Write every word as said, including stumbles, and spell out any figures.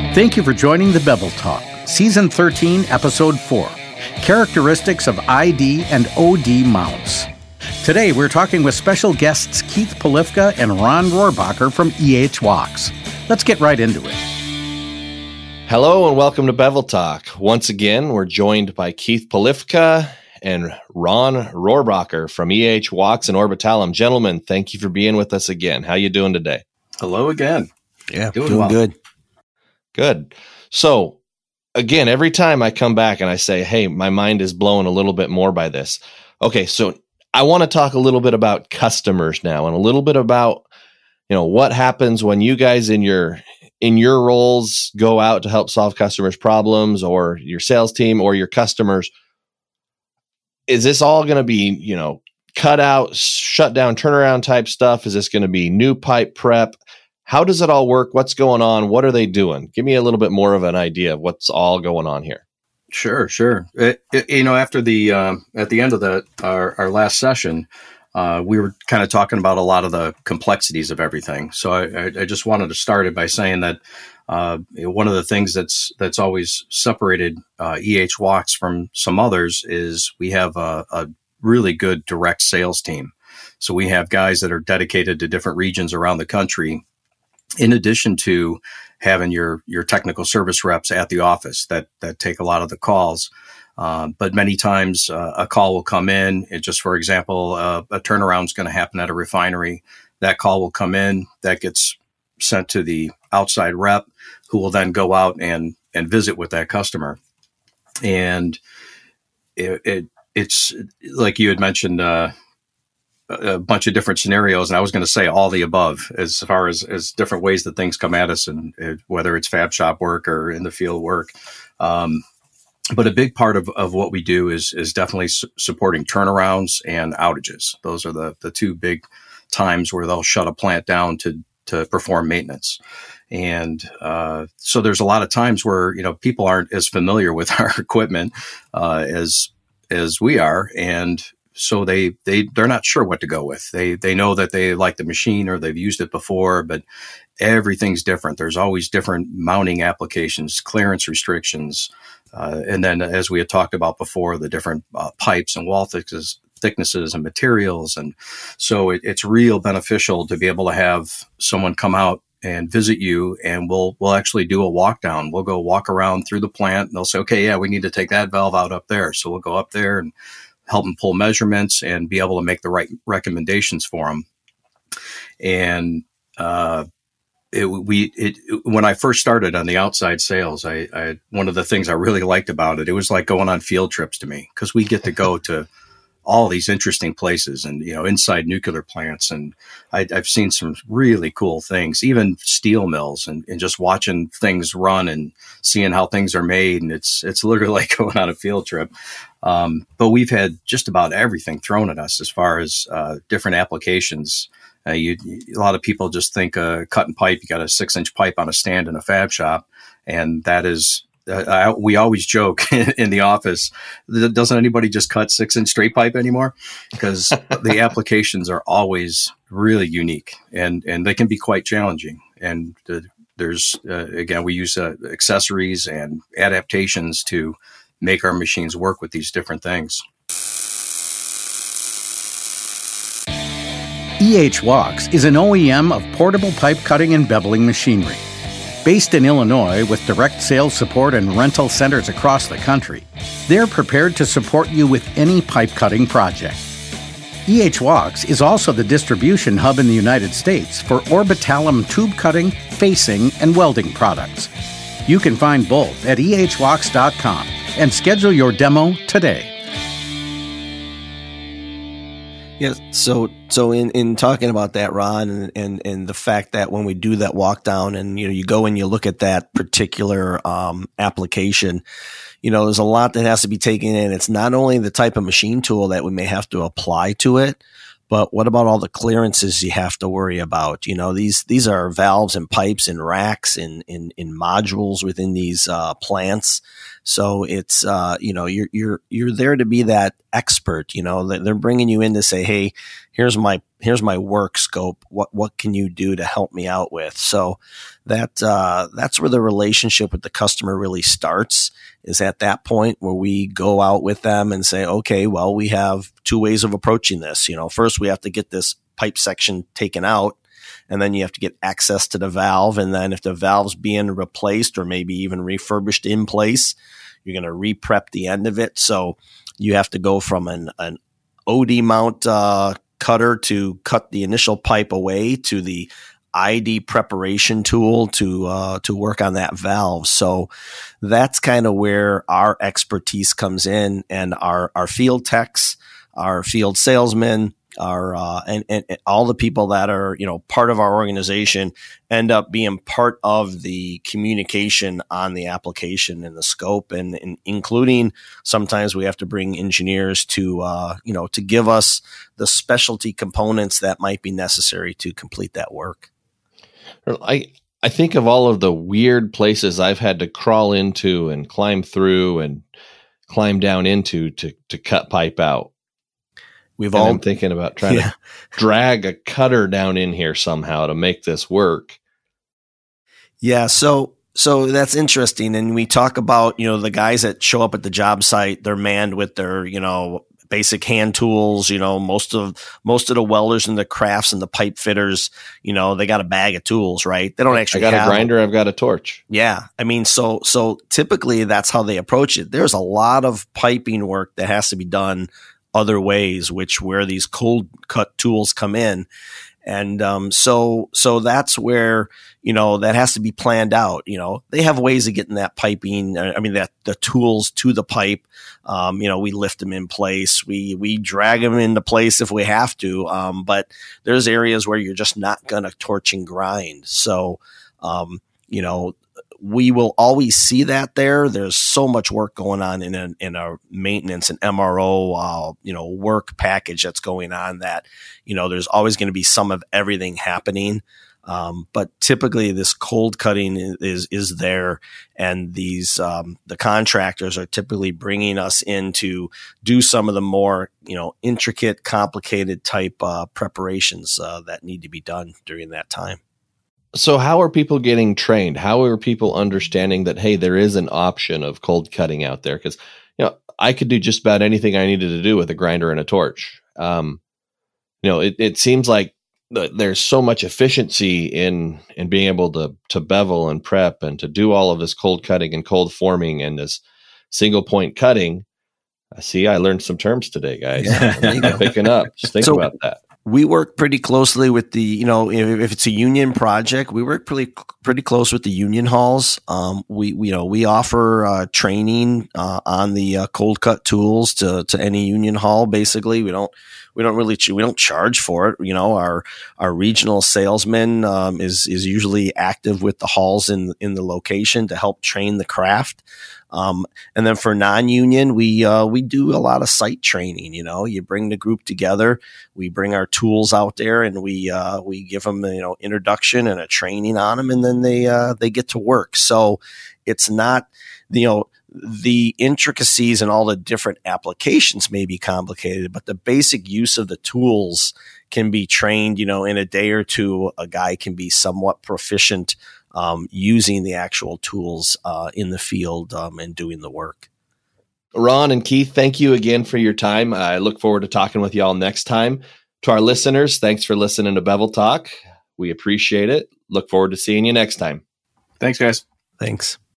Thank you for joining the Bevel Talk, Season thirteen, Episode four, Characteristics of I D and O D Mounts. Today, we're talking with special guests Keith Polifka and Ron Rohrbacher from E H Walks. Let's get right into it. Hello and welcome to Bevel Talk. Once again, we're joined by Keith Polifka and Ron Rohrbacher from E H Walks and Orbitalum. Gentlemen, thank you for being with us again. How you doing today? Hello again. Yeah, doing, doing well. good. Good. So, again, every time I come back and I say, hey, my mind is blown a little bit more by this. Okay, so I want to talk a little bit about customers now and a little bit about, you know, what happens when you guys in your in your roles go out to help solve customers' problems, or your sales team or your customers. Is this all going to be, you know, cut out, shut down, turnaround type stuff? Is this going to be new pipe prep? How does it all work? What's going on? What are they doing? Give me a little bit more of an idea of what's all going on here. Sure, sure. It, it, you know, after the um, at the end of the our, our last session, uh, we were kind of talking about a lot of the complexities of everything. So I, I just wanted to start it by saying that uh, one of the things that's that's always separated uh, E H Walks from some others is we have a, a really good direct sales team. So we have guys that are dedicated to different regions around the country, in addition to having your your technical service reps at the office that that take a lot of the calls. Uh, but many times uh, a call will come in. It just, for example, uh, a turnaround is going to happen at a refinery. That call will come in. That gets sent to the outside rep, who will then go out and and visit with that customer. And it, it it's like you had mentioned, Uh, a bunch of different scenarios. And I was going to say all the above as far as, as different ways that things come at us, and uh, whether it's fab shop work or in the field work. Um, but a big part of, of what we do is, is definitely su- supporting turnarounds and outages. Those are the, the two big times where they'll shut a plant down to, to perform maintenance. And, uh, so there's a lot of times where, you know, people aren't as familiar with our equipment, uh, as, as we are. And, So they, they, they're not sure what to go with. They, they know that they like the machine or they've used it before, but everything's different. There's always different mounting applications, clearance restrictions. Uh, and then, as we had talked about before, the different uh, pipes and wall thicknesses, thicknesses and materials. And so it, it's real beneficial to be able to have someone come out and visit you, and we'll, we'll actually do a walk down. We'll go walk around through the plant, and they'll say, okay, yeah, we need to take that valve out up there. So we'll go up there and help them pull measurements and be able to make the right recommendations for them. And uh, it, we, it, when I first started on the outside sales, I, I one of the things I really liked about it, it was like going on field trips to me, because we get to go to all these interesting places, and, you know, inside nuclear plants. And I, I've seen some really cool things, even steel mills, and, and just watching things run and seeing how things are made. And it's, it's literally like going on a field trip. Um, but we've had just about everything thrown at us as far as uh, different applications. Uh, you, a lot of people just think uh, cut and pipe. You got a six inch pipe on a stand in a fab shop, and that is. Uh, I, we always joke in the office, doesn't anybody just cut six inch straight pipe anymore? Because the applications are always really unique, and, and they can be quite challenging. And uh, there's, uh, again, we use uh, accessories and adaptations to make our machines work with these different things. E H Walks is an O E M of portable pipe cutting and beveling machinery. Based in Illinois with direct sales support and rental centers across the country, they're prepared to support you with any pipe cutting project. E H Walks is also the distribution hub in the United States for Orbitalum tube cutting, facing, and welding products. You can find both at e h walks dot com and schedule your demo today. Yes. So, so in, in talking about that, Ron, and, and, and the fact that when we do that walk down and, you know, you go and you look at that particular, um, application, you know, there's a lot that has to be taken in. It's not only the type of machine tool that we may have to apply to it, but what about all the clearances you have to worry about? You know, these, these are valves and pipes and racks and in, in modules within these, uh, plants So it's, uh, you know, you're, you're, you're there to be that expert, you know, they're bringing you in to say, hey, here's my, here's my work scope. What, what can you do to help me out with? So that, uh, that's where the relationship with the customer really starts, is at that point where we go out with them and say, okay, well, we have two ways of approaching this. You know, first we have to get this pipe section taken out, and then you have to get access to the valve. And then if the valve's being replaced or maybe even refurbished in place, you're going to re-prep the end of it. So you have to go from an, an O D mount uh, cutter to cut the initial pipe away to the I D preparation tool to uh, to work on that valve. So that's kind of where our expertise comes in, and our our field techs, our field salesmen, our uh, and, and, and all the people that are, you know, part of our organization end up being part of the communication on the application and the scope, and, and including sometimes we have to bring engineers to uh, you know to give us the specialty components that might be necessary to complete that work. I I think of all of the weird places I've had to crawl into and climb through and climb down into to to cut pipe out. We've and all I'm thinking about trying yeah. to drag a cutter down in here somehow to make this work. Yeah, so so that's interesting. And we talk about, you know, the guys that show up at the job site, they're manned with their, you know, basic hand tools. You know, most of most of the welders and the crafts and the pipe fitters, you know, they got a bag of tools, right? They don't actually I got have a grinder, I've got a torch. Yeah. I mean, so so typically that's how they approach it. There's a lot of piping work that has to be done other ways, which where these cold cut tools come in. And um, so so that's where, you know, that has to be planned out. You know, they have ways of getting that piping, I mean, that the tools to the pipe. Um, you know, we lift them in place. We we drag them into place if we have to. Um, but there's areas where you're just not going to torch and grind. So, um, you know, we will always see that there. There's so much work going on in a, in a maintenance and M R O, uh, you know, work package that's going on that, you know, there's always going to be some of everything happening. Um, but typically this cold cutting is, is there. And these, um, the contractors are typically bringing us in to do some of the more, you know, intricate, complicated type, uh, preparations, uh, that need to be done during that time. So how are people getting trained? How are people understanding that, hey, there is an option of cold cutting out there? Because, you know, I could do just about anything I needed to do with a grinder and a torch. Um, you know, it, it seems like th- there's so much efficiency in in being able to to bevel and prep and to do all of this cold cutting and cold forming and this single point cutting. I see, I learned some terms today, guys. Yeah, picking up. Just think so, about that. We work pretty closely with the, you know, if, if it's a union project, we work pretty pretty close with the union halls. Um, we, we, you know, we offer uh, training uh, on the uh, cold cut tools to to any union hall. Basically, we don't we don't really ch- we don't charge for it. You know, our our regional salesman um, is is usually active with the halls in in the location to help train the craft. Um, and then for non-union, we, uh, we do a lot of site training. You know, you bring the group together, we bring our tools out there, and we, uh, we give them, you know, introduction and a training on them, and then they, uh, they get to work. So it's not, you know, the intricacies and all the different applications may be complicated, but the basic use of the tools can be trained, you know, in a day or two. A guy can be somewhat proficient Um, using the actual tools uh, in the field um, and doing the work. Ron and Keith, thank you again for your time. I look forward to talking with y'all next time. To our listeners, thanks for listening to Bevel Talk. We appreciate it. Look forward to seeing you next time. Thanks, guys. Thanks.